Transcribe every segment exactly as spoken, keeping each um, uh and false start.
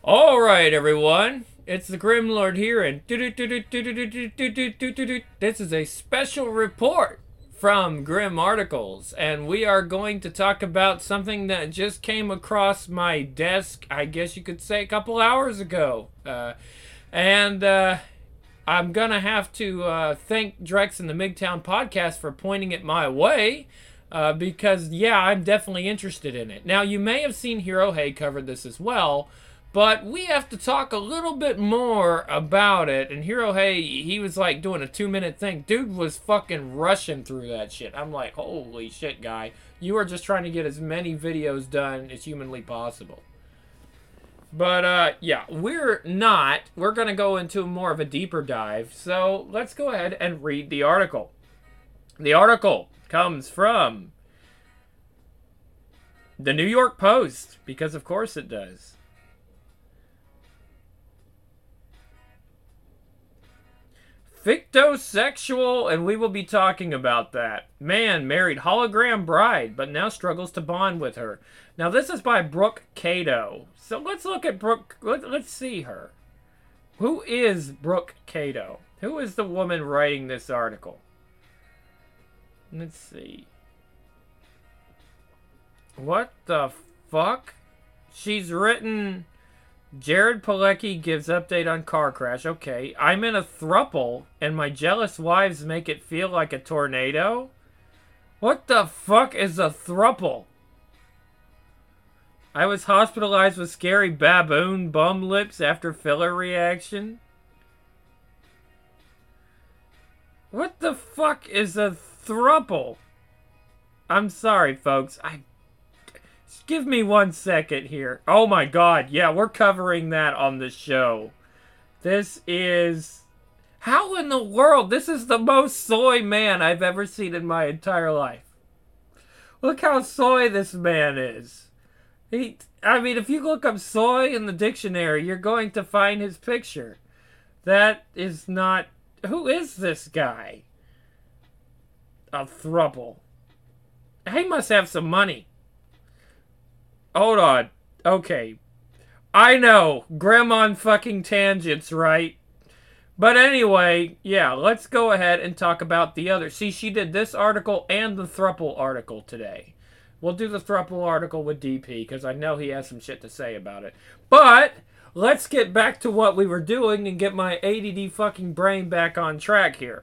All right, everyone. It's the Grim Lord here, and this is a special report from Grim Articles, and we are going to talk about something that just came across my desk, I guess you could say, a couple hours ago. Uh, and uh, I'm going to have to uh, thank Drex and the MGTOW podcast for pointing it my way. Uh, because, yeah, I'm definitely interested in it. Now, you may have seen Hero Hey covered this as well, but we have to talk a little bit more about it. And Hero Hey, he was like doing a two minute thing. Dude was fucking rushing through that shit. I'm like, holy shit, guy. You are just trying to get as many videos done as humanly possible. But, uh, yeah, we're not. We're going to go into more of a deeper dive. So let's go ahead and read the article. The article comes from the New York Post, because of course it does. Fictosexual, and we will be talking about that. Man married hologram bride, but now struggles to bond with her. Now this is by Brooke Cato. So let's look at Brooke, let, let's see her. Who is Brooke Cato? Who is the woman writing this article? Let's see. What the fuck? She's written... Jared Pilecki gives update on car crash. Okay. I'm in a thruple, and my jealous wives make it feel like a tornado? What the fuck is a thruple? I was hospitalized with scary baboon bum lips after filler reaction. What the fuck is a thruple? I'm sorry, folks. I Just give me one second here. Oh my god, yeah, we're covering that on the show. This is... How in the world? This is the most soy man I've ever seen in my entire life. Look how soy this man is. He, I mean, if you look up soy in the dictionary, you're going to find his picture. That is not... Who is this guy? A thruple. He must have some money. Hold on. Okay. I know. Grim on fucking tangents, right? But anyway, yeah, let's go ahead and talk about the other. See, she did this article and the thruple article today. We'll do the thruple article with D P, because I know he has some shit to say about it. But let's get back to what we were doing and get my A D D fucking brain back on track here.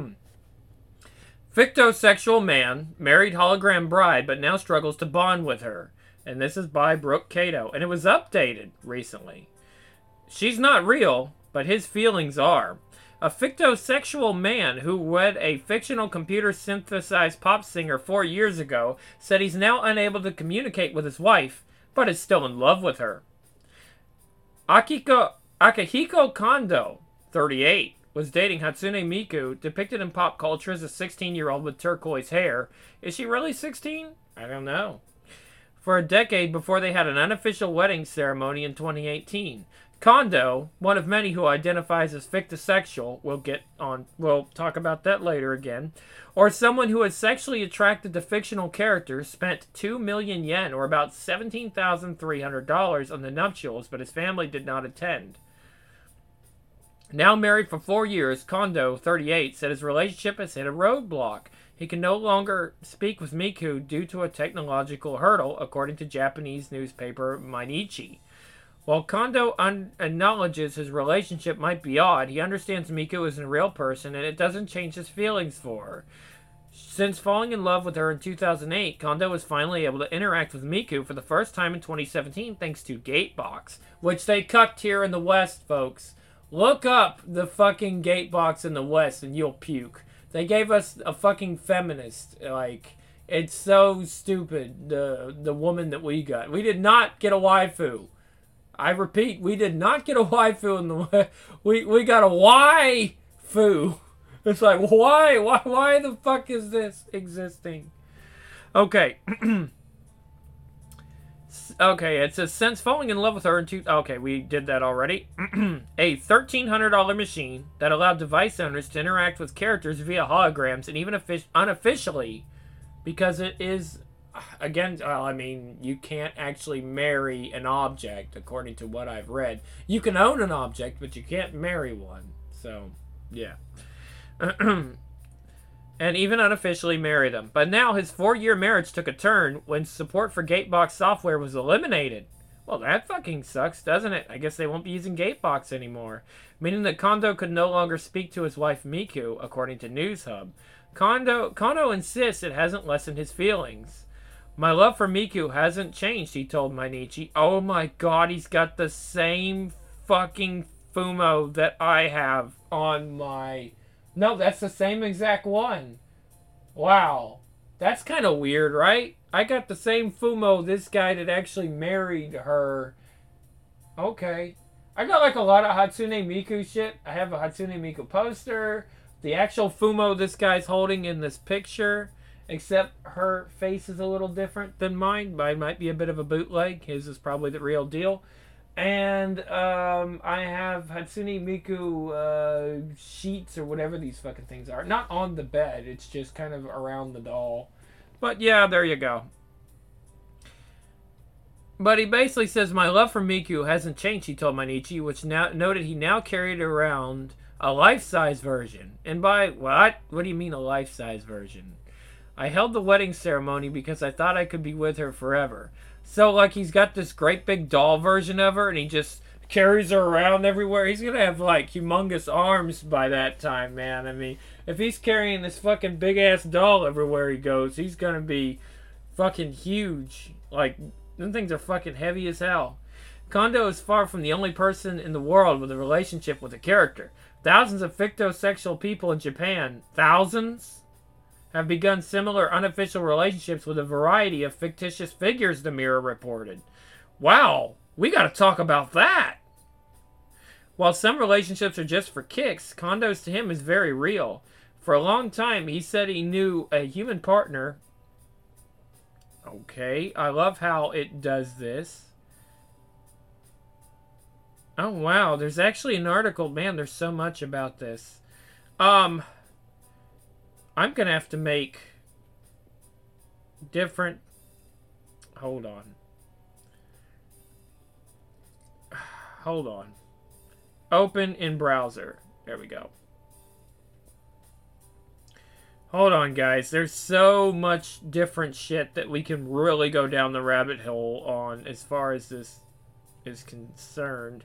Fictosexual man, married hologram bride, but now struggles to bond with her. And this is by Brooke Cato. And it was updated recently. She's not real, but his feelings are. A fictosexual man who wed a fictional computer-synthesized pop singer four years ago said he's now unable to communicate with his wife, but is still in love with her. Akiko, Akihiko Kondo, thirty-eight, was dating Hatsune Miku, depicted in pop culture as a sixteen-year-old with turquoise hair. Is she really sixteen? I don't know. For a decade before they had an unofficial wedding ceremony in twenty eighteen. Kondo, one of many who identifies as fictosexual, we'll get on, we'll talk about that later again, or someone who is sexually attracted to fictional characters, spent two million yen, or about seventeen thousand three hundred dollars on the nuptials, but his family did not attend. Now married for four years, Kondo, thirty-eight, said his relationship has hit a roadblock. He can no longer speak with Miku due to a technological hurdle, according to Japanese newspaper Mainichi. While Kondo un- acknowledges his relationship might be odd, he understands Miku is a real person and it doesn't change his feelings for her. Since falling in love with her in two thousand eight, Kondo was finally able to interact with Miku for the first time in twenty seventeen thanks to Gatebox, which they cucked here in the West, folks. Look up the fucking Gatebox in the West and you'll puke. They gave us a fucking feminist. Like, it's so stupid, the the woman that we got. We did not get a waifu. I repeat, we did not get a waifu in the... We, we got a waifu. It's like, why? Why Why the fuck is this existing? Okay. Okay, it says, since falling in love with her in two... Okay, we did that already. A thirteen hundred dollars machine that allowed device owners to interact with characters via holograms and even unofficially, because it is again, well, I mean, you can't actually marry an object, according to what I've read. You can own an object, but you can't marry one. So, yeah. And even unofficially marry them. But now his four-year marriage took a turn when support for Gatebox software was eliminated. Well, that fucking sucks, doesn't it? I guess they won't be using Gatebox anymore. Meaning that Kondo could no longer speak to his wife Miku, according to NewsHub. Kondo, Kondo insists it hasn't lessened his feelings. My love for Miku hasn't changed, he told Mainichi. Oh my god, he's got the same fucking Fumo that I have on my... No, that's the same exact one. Wow. That's kind of weird, right? I got the same Fumo this guy that actually married her. Okay. I got like a lot of Hatsune Miku shit. I have a Hatsune Miku poster. The actual Fumo this guy's holding in this picture. Except her face is a little different than mine. Mine might be a bit of a bootleg. His is probably the real deal. And um, I have Hatsune Miku uh, sheets or whatever these fucking things are. Not on the bed. It's just kind of around the doll. But yeah, there you go. But he basically says, my love for Miku hasn't changed, he told Mainichi, which now noted he now carried around a life-size version. And by what? What do you mean a life-size version? I held the wedding ceremony because I thought I could be with her forever. So, like, he's got this great big doll version of her, and he just carries her around everywhere. He's gonna have, like, humongous arms by that time, man. I mean, if he's carrying this fucking big-ass doll everywhere he goes, he's gonna be fucking huge. Like, them things are fucking heavy as hell. Kondo is far from the only person in the world with a relationship with a character. Thousands of fictosexual people in Japan, thousands, have begun similar unofficial relationships with a variety of fictitious figures, the Mirror reported. Wow, we gotta talk about that! While some relationships are just for kicks, Kondo's to him is very real. For a long time, he said he knew a human partner. Okay, I love how it does this. Oh, wow, there's actually an article. Man, there's so much about this. Um... I'm going to have to make different... Hold on. Hold on. Open in browser. There we go. Hold on, guys. There's so much different shit that we can really go down the rabbit hole on as far as this is concerned.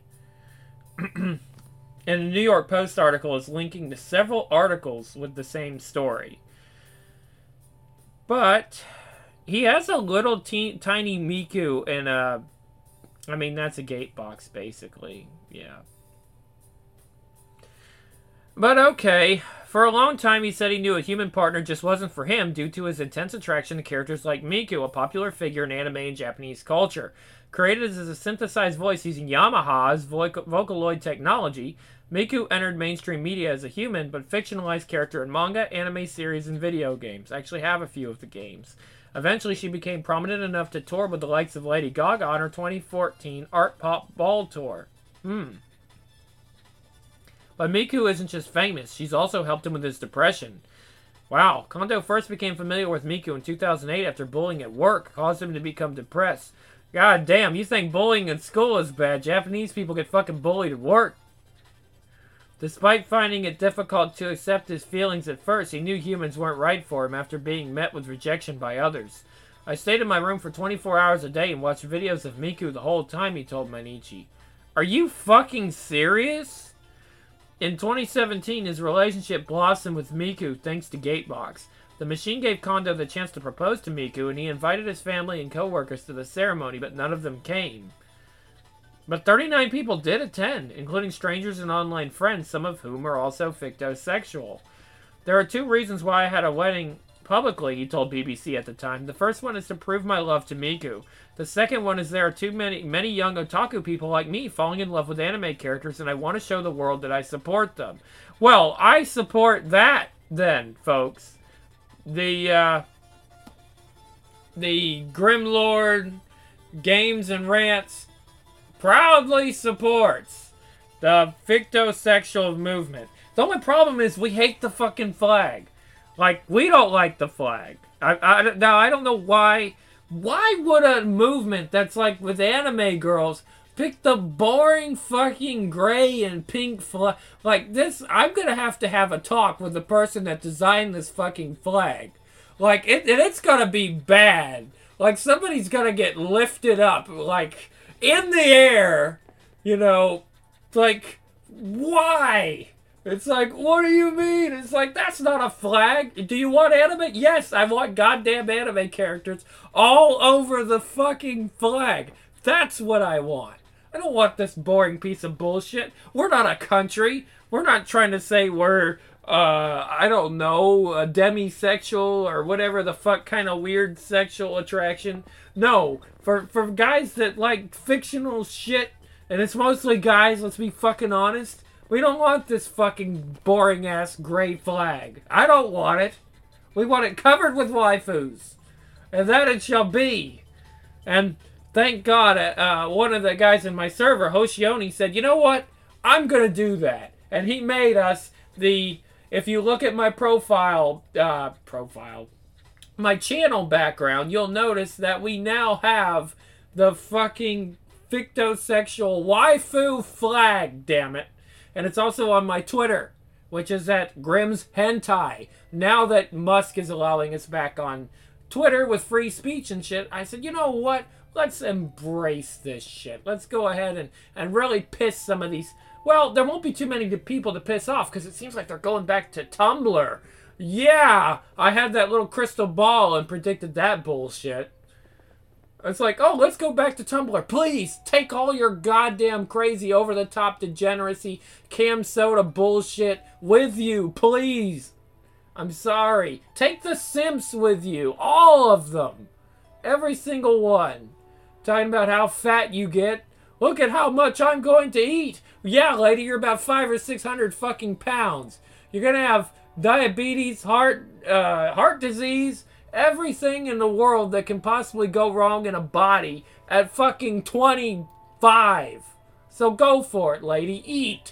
And the New York Post article is linking to several articles with the same story. But he has a little te- tiny Miku and a... I mean, that's a gate box, basically. Yeah. But okay. For a long time, he said he knew a human partner just wasn't for him due to his intense attraction to characters like Miku, a popular figure in anime and Japanese culture. Created as a synthesized voice using Yamaha's Vocaloid technology, Miku entered mainstream media as a human, but fictionalized character in manga, anime series, and video games. I actually have a few of the games. Eventually, she became prominent enough to tour with the likes of Lady Gaga on her twenty fourteen Art Pop Ball Tour. Hmm. But Miku isn't just famous, she's also helped him with his depression. Wow, Kondo first became familiar with Miku in two thousand eight after bullying at work caused him to become depressed. God damn, you think bullying in school is bad? Japanese people get fucking bullied at work. Despite finding it difficult to accept his feelings at first, he knew humans weren't right for him after being met with rejection by others. I stayed in my room for twenty-four hours a day and watched videos of Miku the whole time, he told Mainichi. Are you fucking serious? In twenty seventeen, his relationship blossomed with Miku thanks to Gatebox. The machine gave Kondo the chance to propose to Miku, and he invited his family and co-workers to the ceremony, but none of them came. But thirty-nine people did attend, including strangers and online friends, some of whom are also fictosexual. There are two reasons why I had a wedding publicly, he told B B C at the time. The first one is to prove my love to Miku. The second one is there are too many, many young otaku people like me falling in love with anime characters, and I want to show the world that I support them. Well, I support that, then, folks. The, uh... The Grimlord Games and Rants proudly supports the fictosexual movement. The only problem is we hate the fucking flag. Like, we don't like the flag. I, I, now, I don't know why. Why would a movement that's like with anime girls pick the boring fucking gray and pink flag? Like, this, I'm gonna have to have a talk with the person that designed this fucking flag. Like, it, it's gonna be bad. Like, somebody's gonna get lifted up, like, in the air, you know, like, why? It's like, what do you mean? It's like, that's not a flag. Do you want anime? Yes, I want goddamn anime characters all over the fucking flag. That's what I want. I don't want this boring piece of bullshit. We're not a country. We're not trying to say we're, uh, I don't know, a demisexual or whatever the fuck kind of weird sexual attraction. No, for, for guys that like fictional shit, and it's mostly guys, let's be fucking honest, we don't want this fucking boring-ass gray flag. I don't want it. We want it covered with waifus. And that it shall be. And thank God, uh, one of the guys in my server, Hoshioni, said, you know what? I'm going to do that. And he made us the, if you look at my profile, uh, profile, my channel background, you'll notice that we now have the fucking fictosexual waifu flag, damn it. And it's also on my Twitter, which is at Grimm's Hentai. Now that Musk is allowing us back on Twitter with free speech and shit, I said, you know what? Let's embrace this shit. Let's go ahead and, and really piss some of these... Well, there won't be too many people to piss off because it seems like they're going back to Tumblr. Yeah, I had that little crystal ball and predicted that bullshit. It's like, oh, let's go back to Tumblr. Please, take all your goddamn crazy over-the-top degeneracy, cam soda bullshit with you, please. I'm sorry. Take the simps with you. All of them. Every single one. Talking about how fat you get. Look at how much I'm going to eat. Yeah, lady, you're about five or six hundred fucking pounds. You're going to have diabetes, heart, uh, heart disease, everything in the world that can possibly go wrong in a body at fucking twenty-five. So go for it, lady. Eat.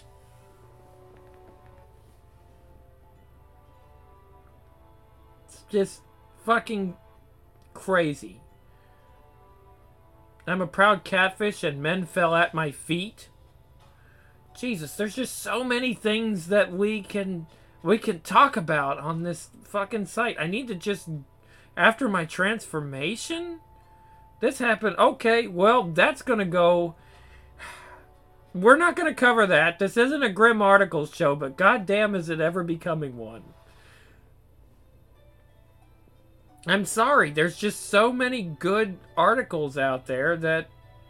It's just fucking crazy. I'm a proud catfish and men fell at my feet. Jesus, there's just so many things that we can we can talk about on this fucking site. I need to just... After my transformation? This happened. Okay, well, that's going to go... We're not going to cover that. This isn't a Grim Articles show, but goddamn is it ever becoming one. I'm sorry. There's just so many good articles out there that...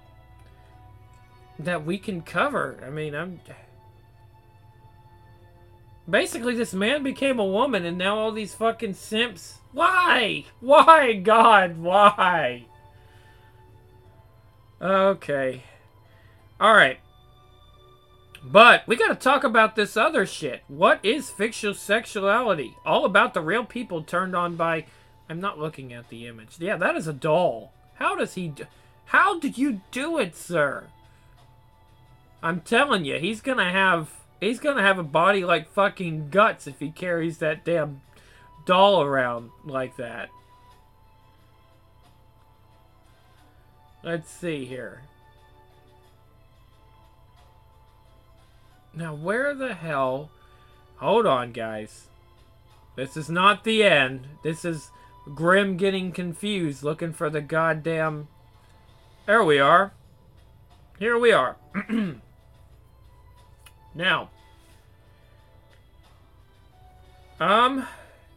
that we can cover. I mean, I'm... Basically, this man became a woman, and now all these fucking simps... Why? Why, God? Why? Okay. Alright. But, we gotta talk about this other shit. What is fictional sexuality? All about the real people turned on by... I'm not looking at the image. Yeah, that is a doll. How does he... Do... How did you do it, sir? I'm telling you, he's gonna have... He's gonna have a body like fucking Guts if he carries that damn doll around like that. Let's see here. Now, where the hell... Hold on, guys. This is not the end. This is Grim getting confused, looking for the goddamn... There we are. Here we are. Now, um,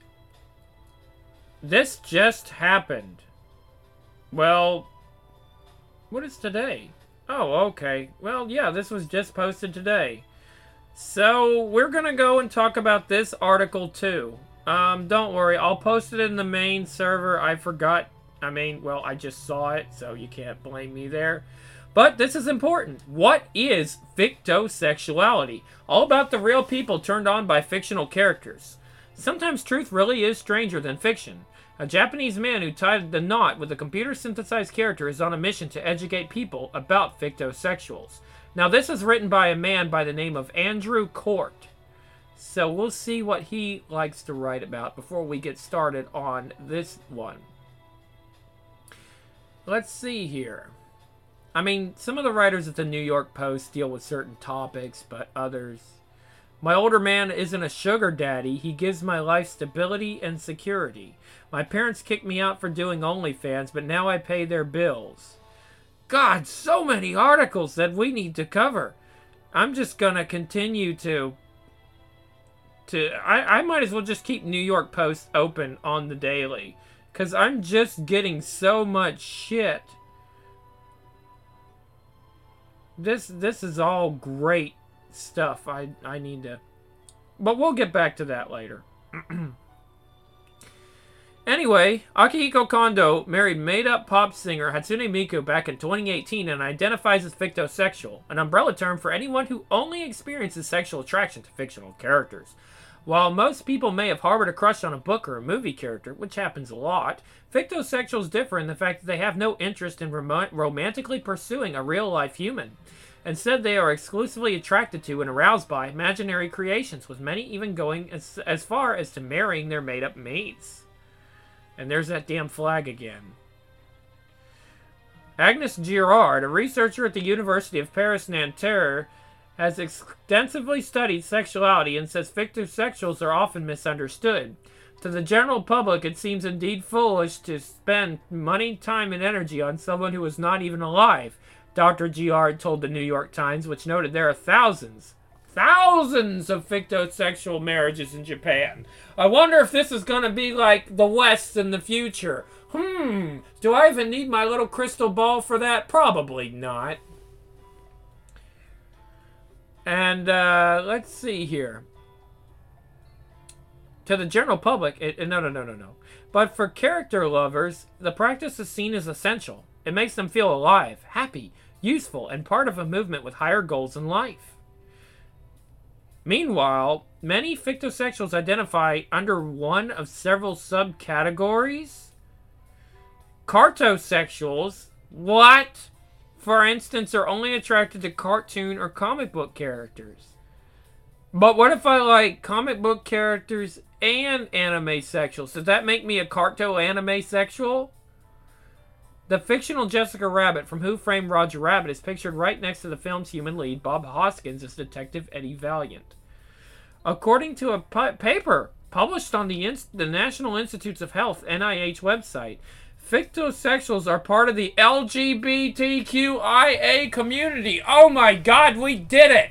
this just happened. Well, what is today? Oh, okay. Well, yeah, this was just posted today. So, we're gonna go and talk about this article too. Um, don't worry, I'll post it in the main server. I forgot, I mean, well, I just saw it, so you can't blame me there. But this is important. What is fictosexuality? All about the real people turned on by fictional characters. Sometimes truth really is stranger than fiction. A Japanese man who tied the knot with a computer-synthesized character is on a mission to educate people about fictosexuals. Now, this is written by a man by the name of Andrew Court. So we'll see what he likes to write about before we get started on this one. Let's see here. I mean, some of the writers at the New York Post deal with certain topics, but others... My older man isn't a sugar daddy. He gives my life stability and security. My parents kicked me out for doing OnlyFans, but now I pay their bills. God, so many articles that we need to cover. I'm just gonna continue to... to I, I might as well just keep New York Post open on the daily. Because I'm just getting so much shit. This this is all great stuff. I, I need to... But we'll get back to that later. Anyway, Akihiko Kondo married made-up pop singer Hatsune Miku back in twenty eighteen and identifies as fictosexual, an umbrella term for anyone who only experiences sexual attraction to fictional characters. While most people may have harbored a crush on a book or a movie character, which happens a lot, fictosexuals differ in the fact that they have no interest in rom- romantically pursuing a real-life human. Instead, they are exclusively attracted to and aroused by imaginary creations, with many even going as, as far as to marrying their made-up mates. And there's that damn flag again. Agnes Girard, a researcher at the University of Paris-Nanterre, has extensively studied sexuality and says fictosexuals are often misunderstood. To the general public, it seems indeed foolish to spend money, time, and energy on someone who is not even alive, Doctor Girard told the New York Times, which noted there are thousands, thousands of fictosexual marriages in Japan. I wonder if this is going to be like the West in the future. Hmm, do I even need my little crystal ball for that? Probably not. And uh, let's see here. To the general public, it, no, no, no, no, no. But for character lovers, the practice is seen as essential. It makes them feel alive, happy, useful, and part of a movement with higher goals in life. Meanwhile, many fictosexuals identify under one of several subcategories. Cartosexuals, what? For instance, are only attracted to cartoon or comic book characters. But what if I like comic book characters and anime sexuals? Does that make me a carto anime sexual? The fictional Jessica Rabbit from Who Framed Roger Rabbit is pictured right next to the film's human lead, Bob Hoskins, as Detective Eddie Valiant. According to a pu- paper published on the, Inst- the National Institutes of Health N I H website, fictosexuals are part of the L G B T Q I A community. Oh my God, we did it!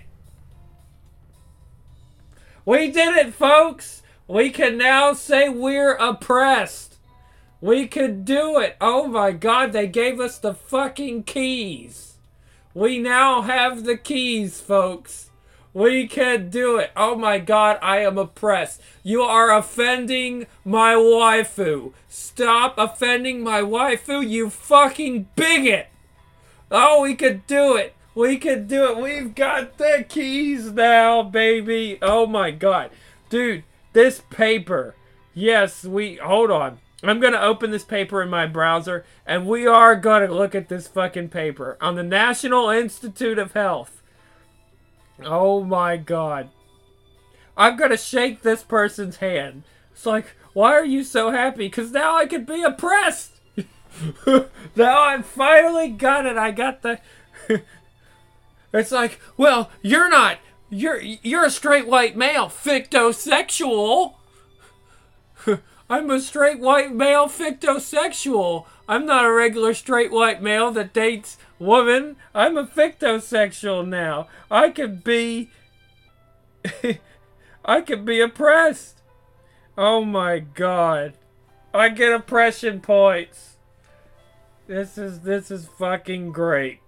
We did it, folks! We can now say we're oppressed. We could do it. Oh my God, they gave us the fucking keys. We now have the keys, folks. We can do it. Oh my God, I am oppressed. You are offending my waifu. Stop offending my waifu, you fucking bigot. Oh, we could do it. We could do it. We've got the keys now, baby. Oh my God. Dude, this paper. Yes, we... Hold on. I'm going to open this paper in my browser, and we are going to look at this fucking paper on the National Institute of Health. Oh my God. I'm going to shake this person's hand. It's like, why are you so happy? Because now I can be oppressed. Now I finally got it. I got the... It's like, well, you're not... You're, you're a straight white male. Fictosexual. I'm a straight white male fictosexual. I'm not a regular straight white male that dates woman. I'm a fictosexual now. I could be... I could be oppressed. Oh my God. I get oppression points. This is, this is fucking great.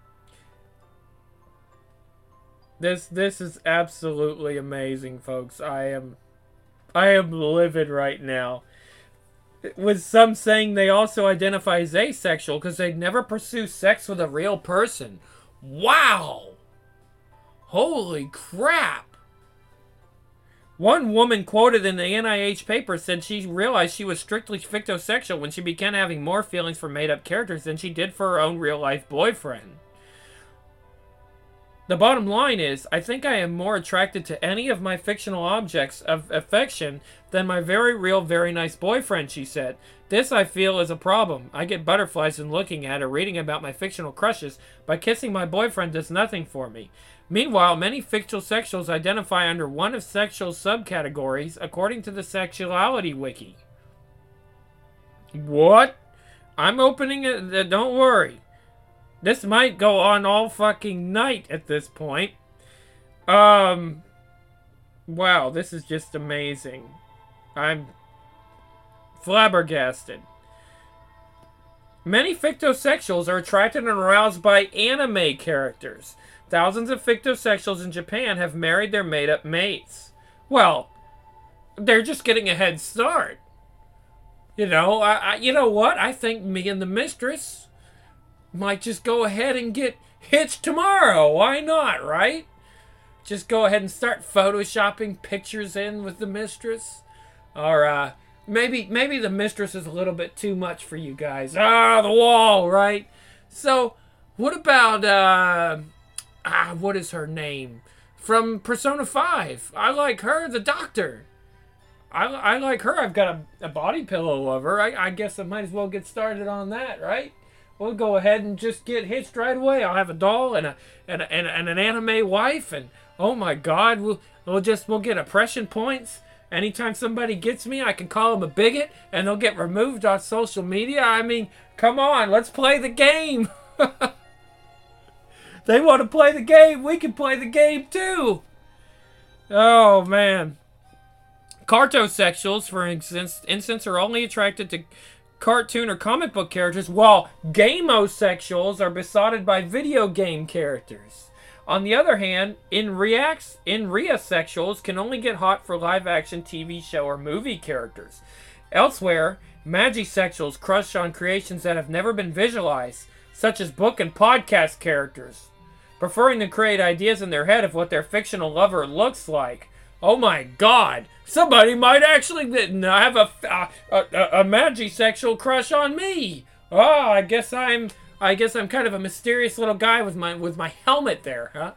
This, this is absolutely amazing, folks. I am... I am livid right now. With some saying they also identify as asexual because they never pursue sex with a real person. Wow! Holy crap! One woman quoted in the N I H paper said she realized she was strictly fictosexual when she began having more feelings for made-up characters than she did for her own real-life boyfriend. The bottom line is, I think I am more attracted to any of my fictional objects of affection than my very real, very nice boyfriend, she said. This, I feel, is a problem. I get butterflies in looking at or reading about my fictional crushes, but kissing my boyfriend does nothing for me. Meanwhile, many fictional sexuals identify under one of sexual subcategories, according to the Sexuality Wiki. What? I'm opening it. Don't worry. This might go on all fucking night at this point. Um, wow, this is just amazing. I'm flabbergasted. Many fictosexuals are attracted and aroused by anime characters. Thousands of fictosexuals in Japan have married their made-up mates. Well, they're just getting a head start. You know, I, I, you know what? I think me and the mistress might just go ahead and get hitched tomorrow. Why not, right? Just go ahead and start photoshopping pictures in with the mistress. Or, uh, maybe, maybe the mistress is a little bit too much for you guys. Ah, the wall, right? So, what about, uh, ah, what is her name? From Persona five. I like her, the doctor. I, I like her. I've got a, a body pillow of her. I, I guess I might as well get started on that, right? We'll go ahead and just get hitched right away. I'll have a doll and a and a, and, a, and an anime wife, and oh my God, we'll we'll just we'll get oppression points. Anytime somebody gets me, I can call them a bigot, and they'll get removed on social media. I mean, come on, let's play the game. They want to play the game. We can play the game too. Oh man. Cartosexuals, for instance, instance, are only attracted to cartoon or comic book characters, while gamosexuals are besotted by video game characters. On the other hand, in reacts, in sexuals can only get hot for live-action T V show or movie characters. Elsewhere, magisexuals crush on creations that have never been visualized, such as book and podcast characters, preferring to create ideas in their head of what their fictional lover looks like. Oh my God! Somebody might actually have a a, a, a magisexual crush on me. Oh, I guess I'm I guess I'm kind of a mysterious little guy with my with my helmet there, huh?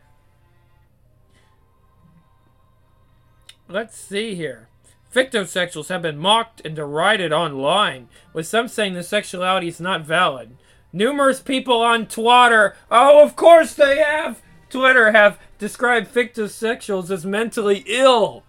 Let's see here. Fictosexuals have been mocked and derided online, with some saying the sexuality is not valid. Numerous people on Twitter, oh, of course they have. Twitter have described fictosexuals as mentally ill.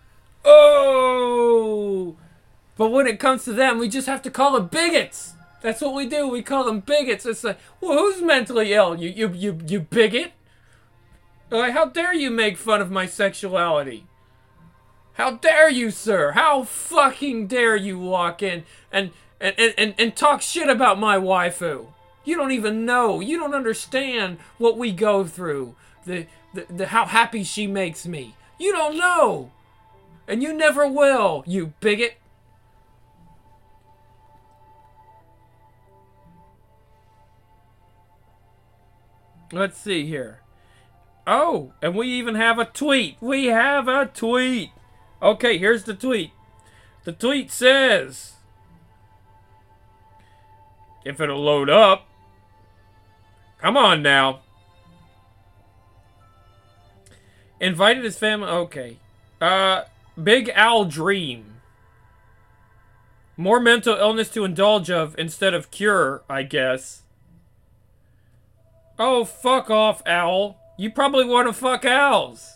Oh! But when it comes to them, we just have to call them bigots. That's what we do. We call them bigots. It's like, well, who's mentally ill? You, you, you, you bigot? Like, how dare you make fun of my sexuality? How dare you, sir? How fucking dare you walk in and and, and, and talk shit about my waifu? You don't even know. You don't understand what we go through. The, the, the how happy she makes me. You don't know. And you never will, you bigot. Let's see here. Oh, and we even have a tweet. We have a tweet. Okay, here's the tweet. The tweet says, if it'll load up. Come on now. Invited his family. Okay. Uh, Big Al Dream. More mental illness to indulge of instead of cure, I guess. Oh, fuck off, Owl. You probably want to fuck owls.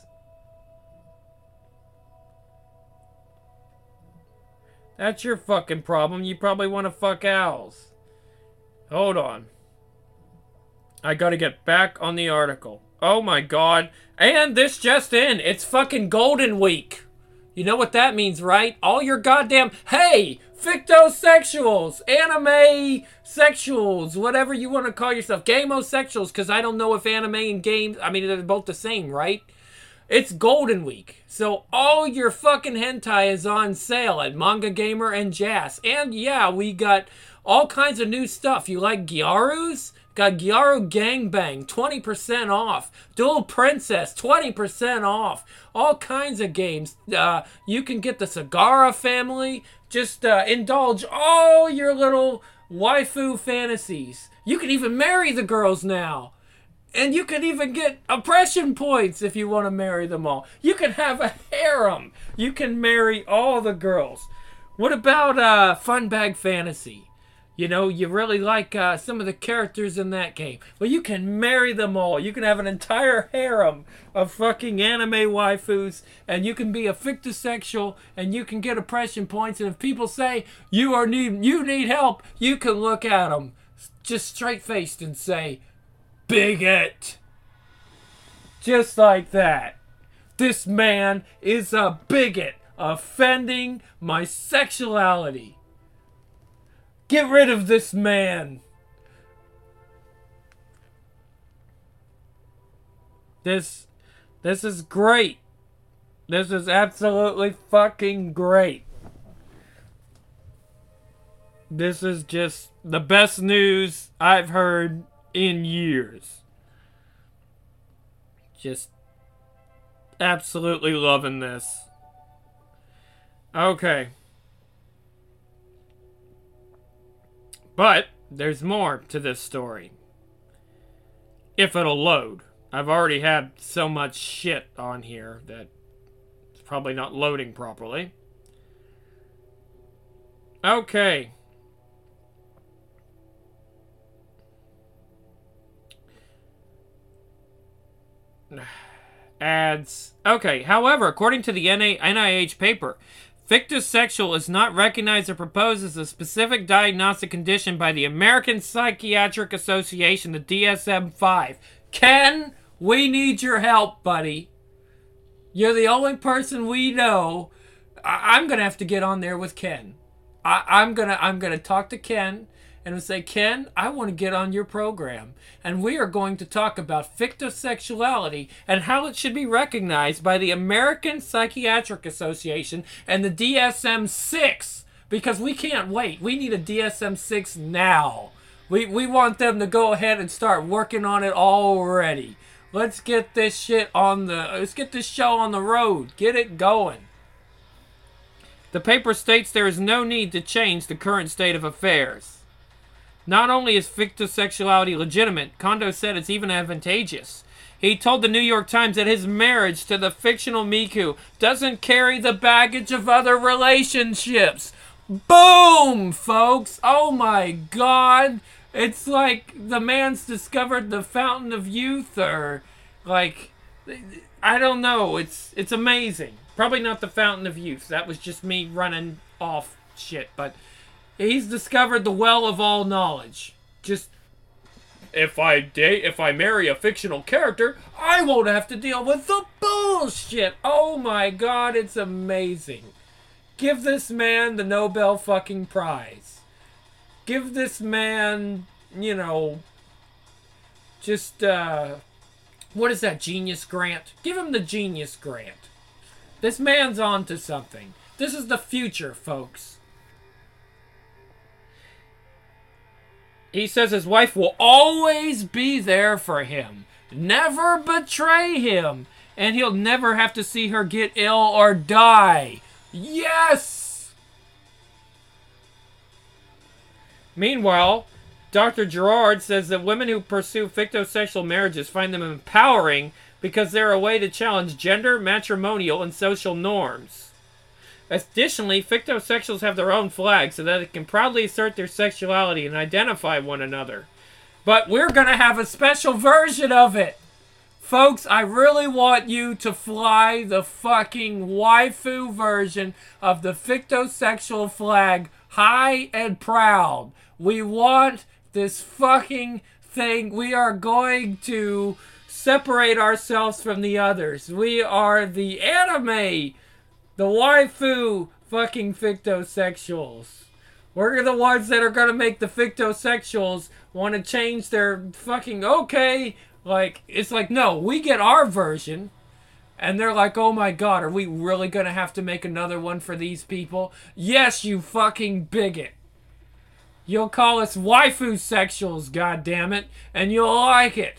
That's your fucking problem. You probably want to fuck owls. Hold on. I gotta get back on the article. Oh my God. And this just in. It's fucking Golden Week. You know what that means, right? All your goddamn... Hey! Fictosexuals! Anime sexuals! Whatever you want to call yourself. Gamosexuals, because I don't know if anime and games... I mean, they're both the same, right? It's Golden Week. So all your fucking hentai is on sale at Manga Gamer and Jazz. And yeah, we got all kinds of new stuff. You like Gyarus? Got Gyaru Gangbang, twenty percent off. Dual Princess, twenty percent off. All kinds of games. Uh, you can get the Sagara family. Just uh, indulge all your little waifu fantasies. You can even marry the girls now. And you can even get oppression points if you want to marry them all. You can have a harem. You can marry all the girls. What about uh, Fun Bag Fantasy? You know, you really like uh, some of the characters in that game. Well, you can marry them all. You can have an entire harem of fucking anime waifus, and you can be a fictosexual, and you can get oppression points. And if people say you are need you need help, you can look at them just straight faced and say, bigot. Just like that. This man is a bigot, offending my sexuality. Get rid of this man. This, this is great. This is absolutely fucking great. This is just the best news I've heard in years. Just absolutely loving this. Okay. But there's more to this story. If it'll load. I've already had so much shit on here that it's probably not loading properly. Okay. Ads. Okay, however, according to the N I H paper, fictosexual is not recognized or proposed as a specific diagnostic condition by the American Psychiatric Association, the D S M five. Ken, we need your help, buddy. You're the only person we know. I- I'm gonna have to get on there with Ken. I- I'm gonna I'm gonna talk to Ken and say, Ken, I want to get on your program, and we are going to talk about fictosexuality and how it should be recognized by the American Psychiatric Association and the D S M six, because we can't wait. We need a D S M six now. We we want them to go ahead and start working on it already. Let's get this shit on the let's get this show on the road. Get it going. The paper states there is no need to change the current state of affairs. Not only is fictosexuality legitimate, Kondo said it's even advantageous. He told the New York Times that his marriage to the fictional Miku doesn't carry the baggage of other relationships. Boom, folks! Oh my god! It's like the man's discovered the fountain of youth, or like, I don't know. It's it's amazing. Probably not the fountain of youth. That was just me running off shit, but he's discovered the well of all knowledge. Just, if I date, if I marry a fictional character, I won't have to deal with the bullshit. Oh my god, it's amazing. Give this man the Nobel fucking Prize. Give this man, you know, just, uh, what is that, Genius Grant? Give him the Genius Grant. This man's on to something. This is the future, folks. He says his wife will always be there for him. Never betray him. And he'll never have to see her get ill or die. Yes! Meanwhile, Doctor Gerard says that women who pursue fictosexual marriages find them empowering because they're a way to challenge gender, matrimonial, and social norms. Additionally, fictosexuals have their own flag so that they can proudly assert their sexuality and identify one another. But we're going to have a special version of it. Folks, I really want you to fly the fucking waifu version of the fictosexual flag high and proud. We want this fucking thing. We are going to separate ourselves from the others. We are the anime, the waifu fucking fictosexuals. We're the ones that are going to make the fictosexuals want to change their fucking okay. Like, it's like, no, we get our version. And they're like, oh my god, are we really going to have to make another one for these people? Yes, you fucking bigot. You'll call us waifu sexuals, goddammit, and you'll like it.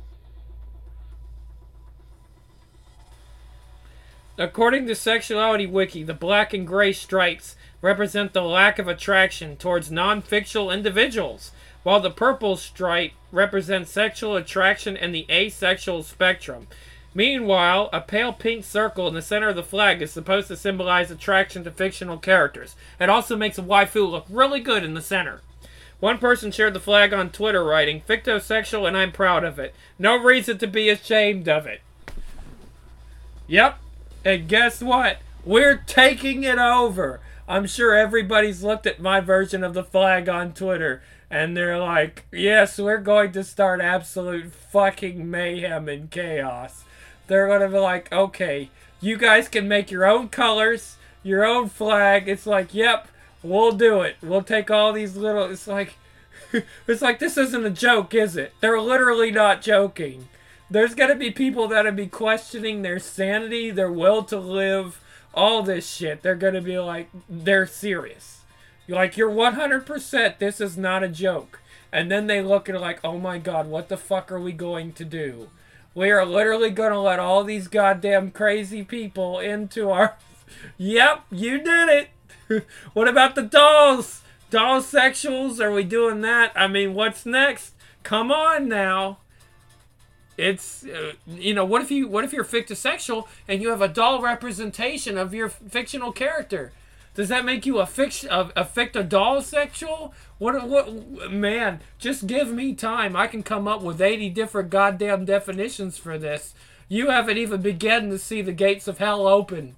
According to Sexuality Wiki, the black and gray stripes represent the lack of attraction towards non-fictional individuals, while the purple stripe represents sexual attraction and the asexual spectrum. Meanwhile, a pale pink circle in the center of the flag is supposed to symbolize attraction to fictional characters. It also makes a waifu look really good in the center. One person shared the flag on Twitter writing, "Fictosexual and I'm proud of it. No reason to be ashamed of it." Yep. And guess what? We're taking it over. I'm sure everybody's looked at my version of the flag on Twitter and they're like, yes, we're going to start absolute fucking mayhem and chaos. They're going to be like, okay, you guys can make your own colors, your own flag. It's like, yep, we'll do it. We'll take all these little, it's like, it's like, this isn't a joke, is it? They're literally not joking. There's going to be people that'll be questioning their sanity, their will to live, all this shit. They're going to be like, they're serious. You're like, you're one hundred percent, this is not a joke. And then they look and like, oh my god, what the fuck are we going to do? We are literally going to let all these goddamn crazy people into our... Yep, you did it. What about the dolls? Doll sexuals? Are we doing that? I mean, what's next? Come on now. It's, uh, you know, what if you, what if you're fictosexual and you have a doll representation of your fictional character? Does that make you a fiction, a, a ficto-doll sexual? What, what, man, just give me time. I can come up with eighty different goddamn definitions for this. You haven't even begun to see the gates of hell open.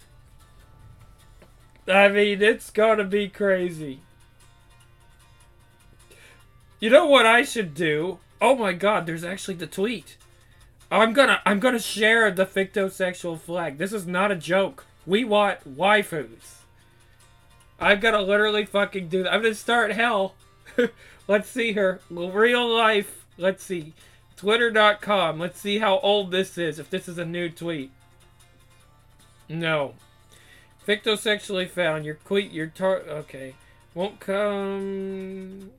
I mean, it's gonna be crazy. You know what I should do? Oh my god, there's actually the tweet. I'm gonna I'm gonna share the fictosexual flag. This is not a joke. We want waifus. I've gotta literally fucking do that. I'm gonna start hell. Let's see her. Real life. Let's see. Twitter dot com. Let's see how old this is, if this is a new tweet. No. Fictosexually found. Your tweet, your tar... Okay. Won't come...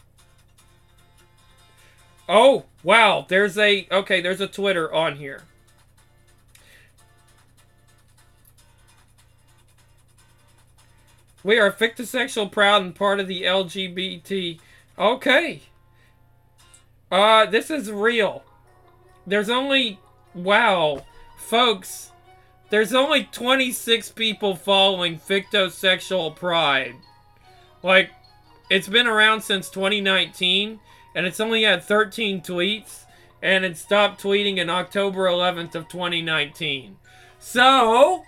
Oh, wow. There's a... Okay, there's a Twitter on here. We are fictosexual proud and part of the L G B T. Okay. Uh, this is real. There's only... Wow. Folks, there's only twenty-six people following Fictosexual Pride. Like, it's been around since twenty nineteen, and it's only had thirteen tweets, and it stopped tweeting in October eleventh of twenty nineteen. So,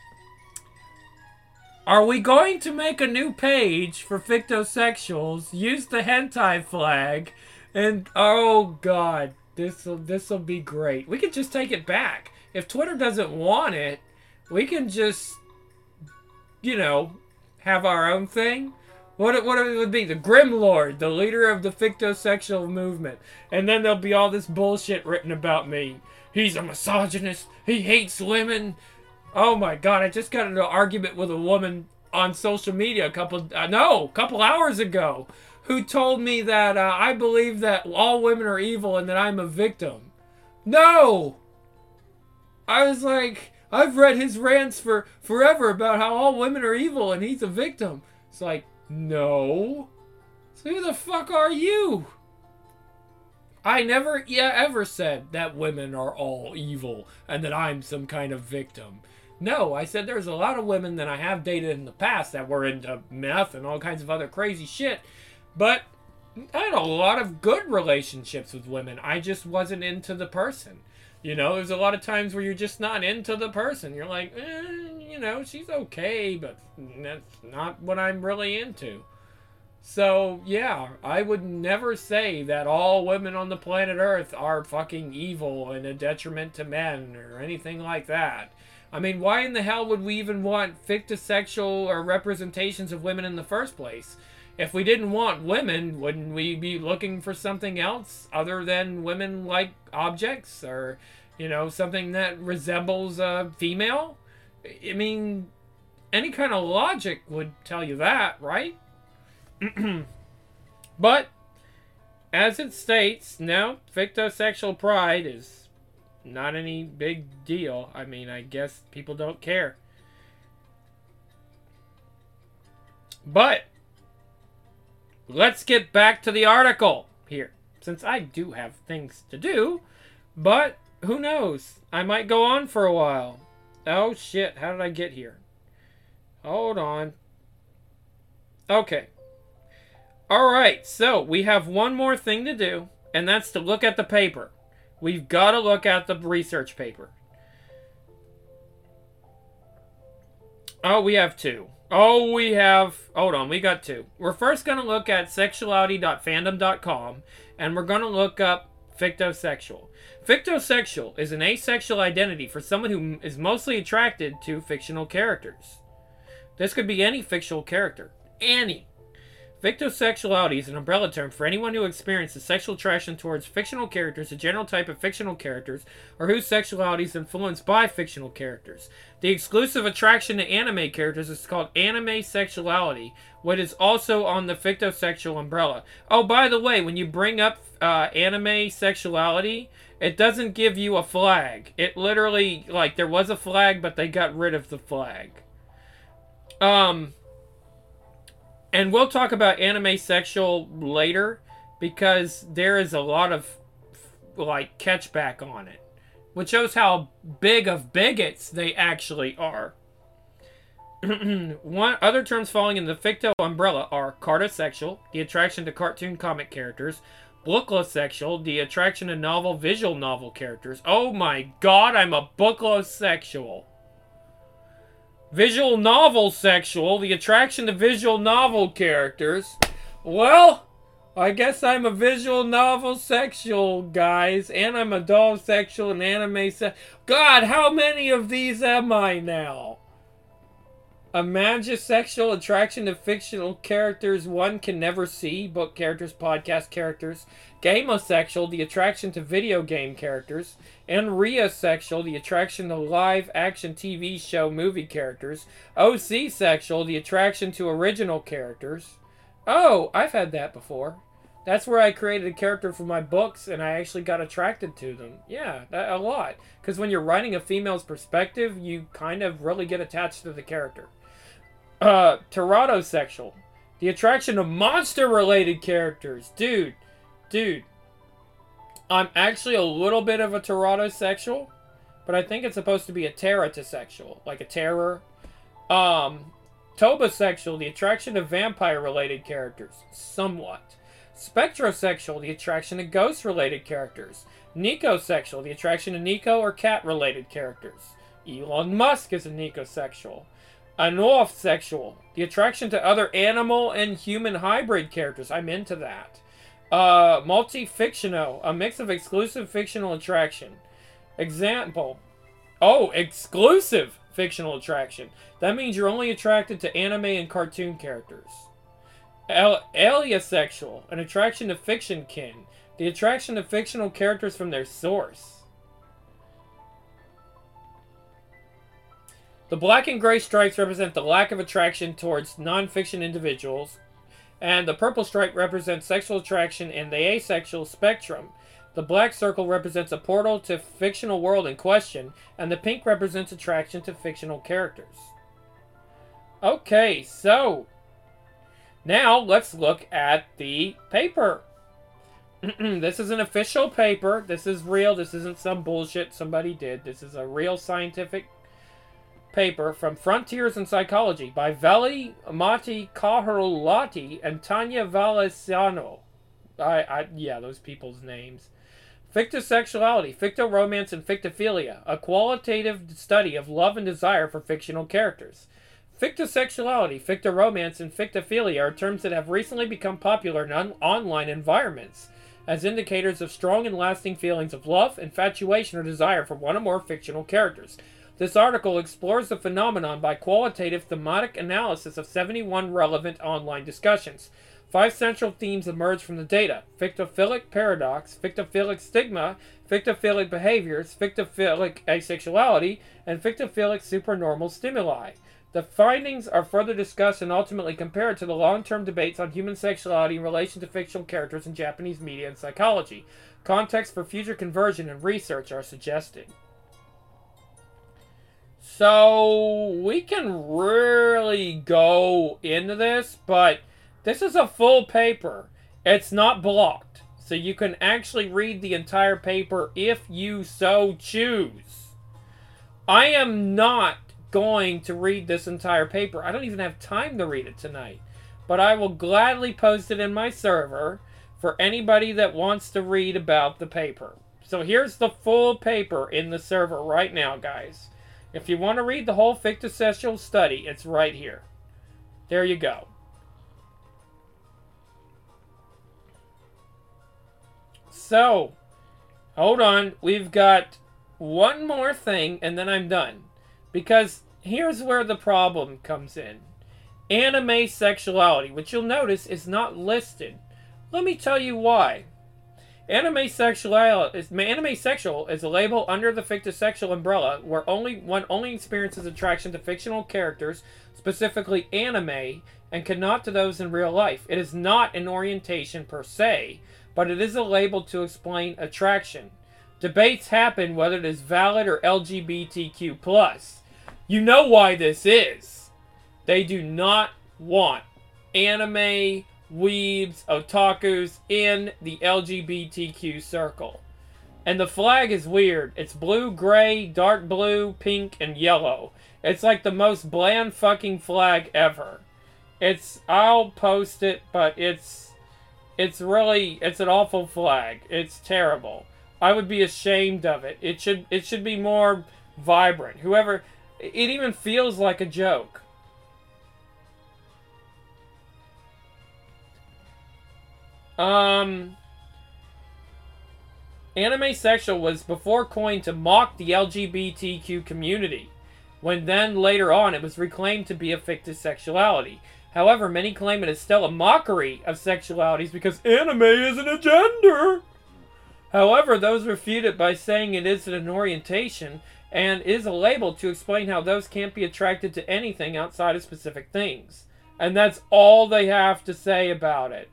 are we going to make a new page for Fictosexuals, use the hentai flag, and oh god, this'll this'll be great. We could just take it back. If Twitter doesn't want it, we can just, you know, have our own thing. What it, what it would be? The Grim Lord, the leader of the fictosexual movement. And then there'll be all this bullshit written about me. He's a misogynist. He hates women. Oh my god, I just got into an argument with a woman on social media a couple, uh, no, a couple hours ago, who told me that uh, I believe that all women are evil and that I'm a victim. No! I was like, I've read his rants for forever about how all women are evil and he's a victim. It's like, no. So who the fuck are you? I never yeah, ever said that women are all evil and that I'm some kind of victim. No, I said there's a lot of women that I have dated in the past that were into meth and all kinds of other crazy shit. But I had a lot of good relationships with women. I just wasn't into the person. You know, there's a lot of times where you're just not into the person. You're like, eh, you know, she's okay, but that's not what I'm really into. So, yeah, I would never say that all women on the planet Earth are fucking evil and a detriment to men or anything like that. I mean, why in the hell would we even want fictosexual or representations of women in the first place? If we didn't want women, wouldn't we be looking for something else other than women-like objects? Or, you know, something that resembles a female? I mean, any kind of logic would tell you that, right? But, as it states, no, fictosexual pride is not any big deal. I mean, I guess people don't care. But let's get back to the article here, since I do have things to do, but who knows? I might go on for a while. Oh shit, how did I get here? Hold on. Okay. Alright, so we have one more thing to do, and that's to look at the paper. We've got to look at the research paper. Oh, we have two. Oh, we have... Hold on, we got two. We're first going to look at sexuality dot fandom dot com, and we're going to look up fictosexual. Fictosexual is an asexual identity for someone who is mostly attracted to fictional characters. This could be any fictional character. Any. Fictosexuality is an umbrella term for anyone who experiences sexual attraction towards fictional characters, a general type of fictional characters, or whose sexuality is influenced by fictional characters. The exclusive attraction to anime characters is called anime sexuality, what is also on the fictosexual umbrella. Oh, by the way, when you bring up uh, anime sexuality, it doesn't give you a flag. It literally, like, there was a flag, but they got rid of the flag. Um... And we'll talk about anime sexual later, because there is a lot of, like, catchback on it, which shows how big of bigots they actually are. One other terms falling in the ficto umbrella are cartosexual, the attraction to cartoon comic characters; booklosexual, the attraction to novel visual novel characters. Oh my god, I'm a booklosexual. Visual novel sexual, the attraction to visual novel characters. Well, I guess I'm a visual novel sexual, guys. And I'm a doll sexual and anime se- God, how many of these am I now? A magisexual attraction to fictional characters one can never see. Book characters, podcast characters. Gamosexual, the attraction to video game characters. And Riasexual, the attraction to live action T V show movie characters. O C sexual, the attraction to original characters. Oh, I've had that before. That's where I created a character for my books and I actually got attracted to them. Yeah, that, a lot. Because when you're writing a female's perspective, you kind of really get attached to the character. Uh, teratosexual, the attraction to monster-related characters. Dude, dude. I'm actually a little bit of a teratosexual, but I think it's supposed to be a teratosexual, like a terror. Um, tobosexual, the attraction to vampire-related characters, somewhat. Spectrosexual, the attraction to ghost-related characters. Nicosexual, the attraction to Nico or cat-related characters. Elon Musk is a Nicosexual. Anorthosexual, the attraction to other animal and human hybrid characters. I'm into that. Uh, multi-fictional, a mix of exclusive fictional attraction. Example. Oh, exclusive fictional attraction. That means you're only attracted to anime and cartoon characters. Al- Aliasexual, an attraction to fiction kin. The attraction to fictional characters from their source. The black and gray stripes represent the lack of attraction towards non-fiction individuals, and the purple stripe represents sexual attraction in the asexual spectrum. The black circle represents a portal to fictional world in question, and the pink represents attraction to fictional characters. Okay, so now let's look at the paper. This is an official paper. This is real. This isn't some bullshit somebody did. This is a real scientific paper from Frontiers in Psychology by Veli Mati Caharlati and Tanya Valesiano. I, I, yeah, those people's names. Fictosexuality, fictoromance, and fictophilia, a qualitative study of love and desire for fictional characters. Fictosexuality, fictoromance, and fictophilia are terms that have recently become popular in un- online environments as indicators of strong and lasting feelings of love, infatuation, or desire for one or more fictional characters. This article explores the phenomenon by qualitative thematic analysis of seventy-one relevant online discussions. Five central themes emerge from the data: fictophilic paradox, fictophilic stigma, fictophilic behaviors, fictophilic asexuality, and fictophilic supernormal stimuli. The findings are further discussed and ultimately compared to the long-term debates on human sexuality in relation to fictional characters in Japanese media and psychology. Context for future conversion and research are suggested. So, we can really go into this, but This is a full paper. It's not blocked. So you can actually read the entire paper if you so choose. I am not going to read this entire paper. I don't even have time to read it tonight. But I will gladly post it in my server for anybody that wants to read about the paper. So here's the full paper in the server right now, guys. If you want to read the whole fictosexual study, it's right here. There you go. So, hold on. We've got one more thing, and then I'm done. Because here's where the problem comes in. Anime sexuality, which you'll notice is not listed. Let me tell you why. Anime sexuality is anime sexual is a label under the fictosexual umbrella where only one only experiences attraction to fictional characters, specifically anime, and cannot to those in real life. It is not an orientation per se, but it is a label to explain attraction. Debates happen whether it is valid or L G B T Q plus. You know why this is. They do not want anime, weebs, otakus in the L G B T Q circle. And the flag is weird. It's blue, gray, dark blue, pink, and yellow. It's like the most bland fucking flag ever. It's, I'll post it, but it's, it's really, it's an awful flag. It's terrible. I would be ashamed of it. It should, it should be more vibrant. Whoever, it even feels like a joke. Um, anime sexual was before coined to mock the L G B T Q community, when then later on it was reclaimed to be a fictive sexuality. However, many claim it is still a mockery of sexualities because anime isn't a gender. However, those refute it by saying it isn't an orientation and is a label to explain how those can't be attracted to anything outside of specific things. And that's all they have to say about it.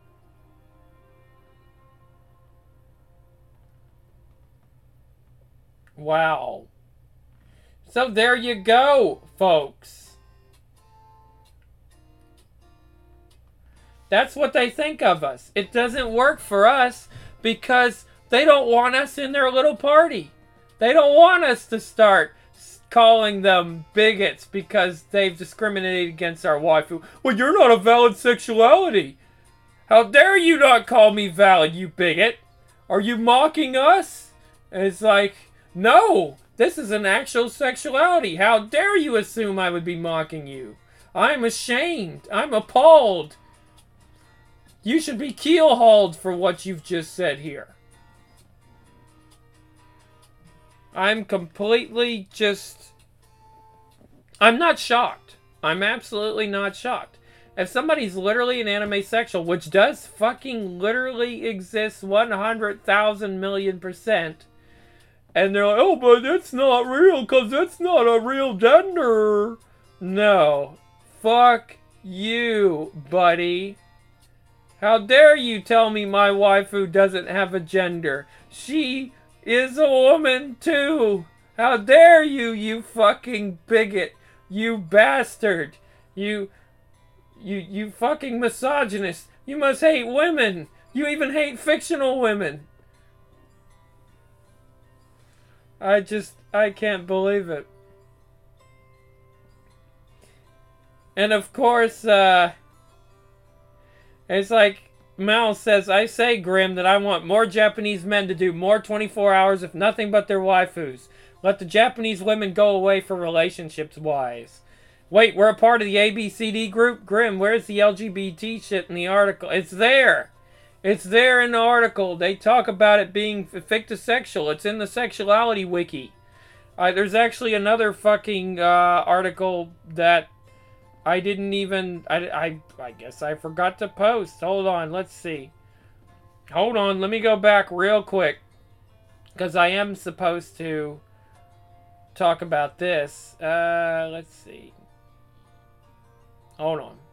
Wow. So there you go, folks. That's what they think of us. It doesn't work for us because they don't want us in their little party. They don't want us to start calling them bigots because they've discriminated against our waifu. Well, you're not a valid sexuality. How dare you not call me valid, you bigot? Are you mocking us? And it's like, no, this is an actual sexuality. How dare you assume I would be mocking you? I'm ashamed. I'm appalled. You should be keel-hauled for what you've just said here. I'm completely just... I'm not shocked. I'm absolutely not shocked. If somebody's literally an anime sexual, which does fucking literally exist one hundred thousand million percent, and they're like, oh, but it's not real because it's not a real gender. No. Fuck you, buddy. How dare you tell me my waifu doesn't have a gender? She is a woman too. How dare you, you fucking bigot. You bastard. You, you, you fucking misogynist. You must hate women. You even hate fictional women. I just, I can't believe it. And of course, uh, it's like Mal says, I say, Grim, that I want more Japanese men to do more twenty-four hours if nothing but their waifus. Let the Japanese women go away for relationships wise. Wait, we're a part of the A B C D group? Grim, where's the L G B T shit in the article? It's there. It's there in the article. They talk about it being fictosexual. It's in the sexuality wiki. Uh, there's actually another fucking uh, article that I didn't even... I, I, I guess I forgot to post. Hold on, let's see. Hold on, let me go back real quick. Because I am supposed to talk about this. Uh, let's see. Hold on.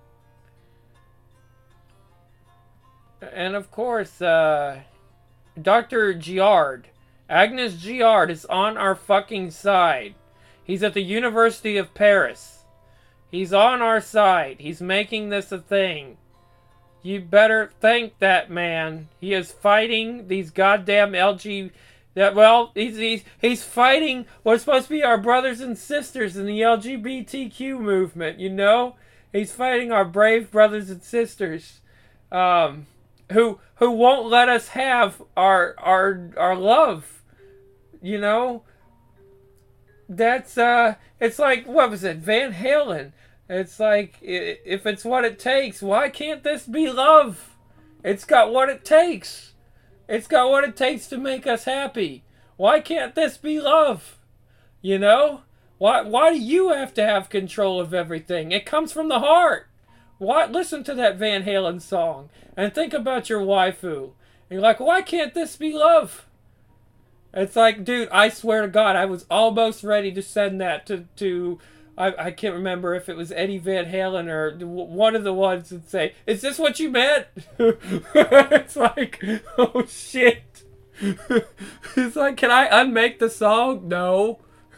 And of course, uh, Doctor Giard, Agnes Giard is on our fucking side. He's at the University of Paris. He's on our side. He's making this a thing. You better thank that man. He is fighting these goddamn L G. That well, he's he's he's fighting what's supposed to be our brothers and sisters in the L G B T Q movement. You know, he's fighting our brave brothers and sisters, um, who who won't let us have our our our love. You know, that's uh, it's like what was it, Van Halen? It's like, if it's what it takes, why can't this be love? It's got what it takes. It's got what it takes to make us happy. Why can't this be love? You know? Why why do you have to have control of everything? It comes from the heart. Why, listen to that Van Halen song and think about your waifu. And you're like, why can't this be love? It's like, dude, I swear to God, I was almost ready to send that to... to I, I can't remember if it was Eddie Van Halen or one of the ones that say, is this what you meant? It's like, oh shit. It's like, can I unmake the song? No.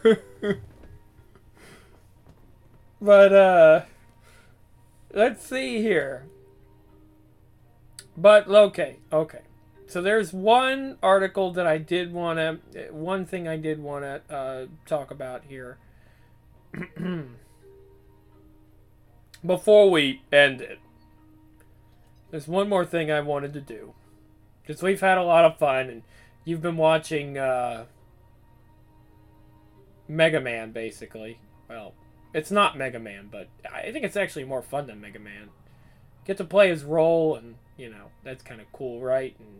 But, uh, let's see here. But, okay, okay. So there's one article that I did want to, one thing I did want to uh, talk about here. Before we end it, there's one more thing I wanted to do. Because we've had a lot of fun, and you've been watching uh, Mega Man, basically. Well, it's not Mega Man, but I think it's actually more fun than Mega Man. Get to play his role, and, you know, that's kind of cool, right? And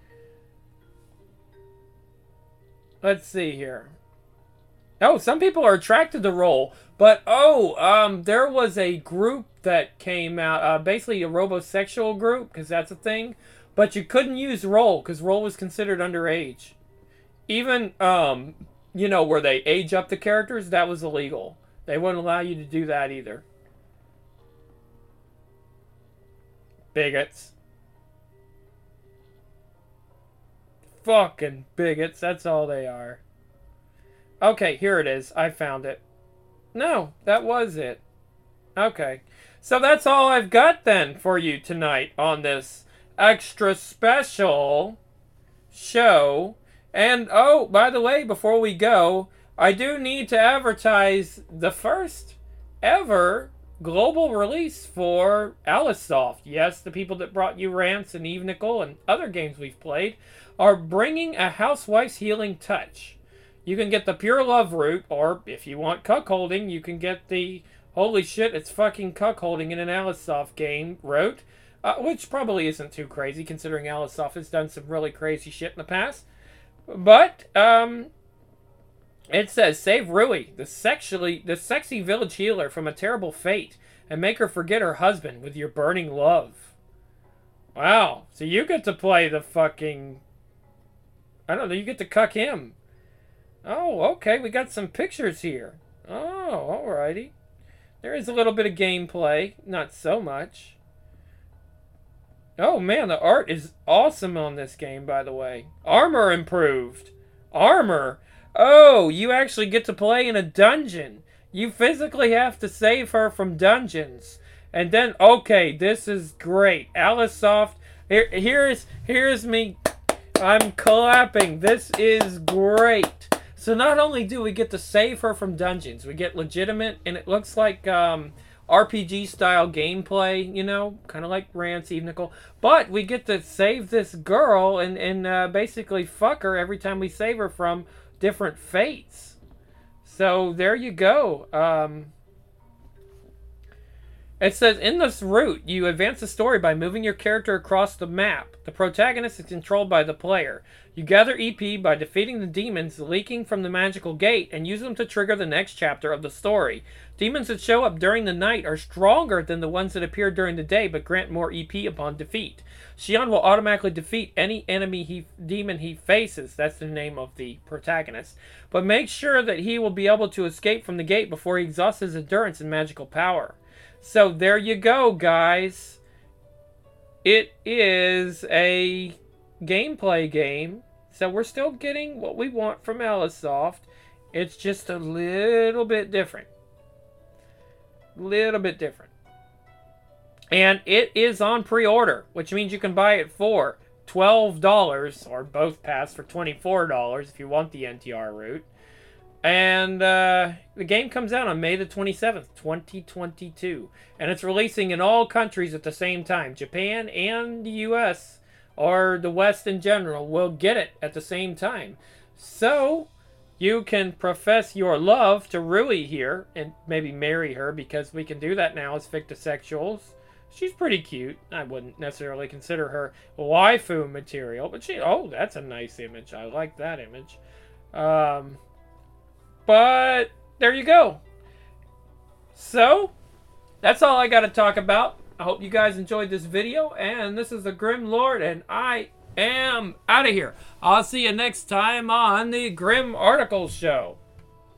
let's see here. Oh, some people are attracted to roll, but oh, um, there was a group that came out, uh, basically a robosexual group, because that's a thing, but you couldn't use roll, because roll was considered underage. Even, um, you know, where they age up the characters, that was illegal. They wouldn't allow you to do that either. Bigots. Fucking bigots, that's all they are. Okay, here it is. I found it. No, that was it. Okay. So that's all I've got then for you tonight on this extra special show. And, oh, by the way, before we go, I do need to advertise the first ever global release for Alicesoft. Yes, the people that brought you Rants and Eve Nickel and other games we've played are bringing a Housewife's Healing Touch. You can get the Pure Love route, or if you want cuckolding, you can get the holy shit, it's fucking cuckolding in an Alicesoft game route, uh, which probably isn't too crazy considering Alicesoft has done some really crazy shit in the past. But um, it says save Rui, the sexually the sexy village healer, from a terrible fate, and make her forget her husband with your burning love. Wow, so you get to play the fucking, I don't know, you get to cuck him. Oh, okay, we got some pictures here. Oh, alrighty. There is a little bit of gameplay, not so much. Oh man, the art is awesome on this game, by the way. Armor improved. Armor? Oh, you actually get to play in a dungeon. You physically have to save her from dungeons. And then, okay, this is great. Alicesoft, here, here's, here's me. I'm clapping. This is great. So not only do we get to save her from dungeons, we get legitimate, and it looks like um, R P G-style gameplay, you know, kind of like Rance, Eve Nickel, but we get to save this girl and, and uh, basically fuck her every time we save her from different fates. So there you go. Um, it says, in this route, you advance the story by moving your character across the map. The protagonist is controlled by the player. You gather E P by defeating the demons leaking from the magical gate and use them to trigger the next chapter of the story. Demons that show up during the night are stronger than the ones that appear during the day, but grant more E P upon defeat. Xion will automatically defeat any enemy he demon he faces. That's the name of the protagonist. But make sure that he will be able to escape from the gate before he exhausts his endurance and magical power. So there you go, guys. It is a gameplay game. So we're still getting what we want from Alicesoft. It's just a little bit different. Little bit different. And it is on pre-order, which means you can buy it for twelve dollars, or both pass for twenty-four dollars if you want the N T R route. And uh, the game comes out on May the twenty-seventh, twenty twenty-two. And it's releasing in all countries at the same time. Japan and the U S, or the West in general, will get it at the same time. So you can profess your love to Rui here and maybe marry her, because we can do that now as fictosexuals. She's pretty cute. I wouldn't necessarily consider her waifu material, but she, oh, that's a nice image. I like that image. Um, but there you go. So that's all I got to talk about. I hope you guys enjoyed this video, and this is the Grim Lord, and I am out of here. I'll see you next time on the Grim Articles Show.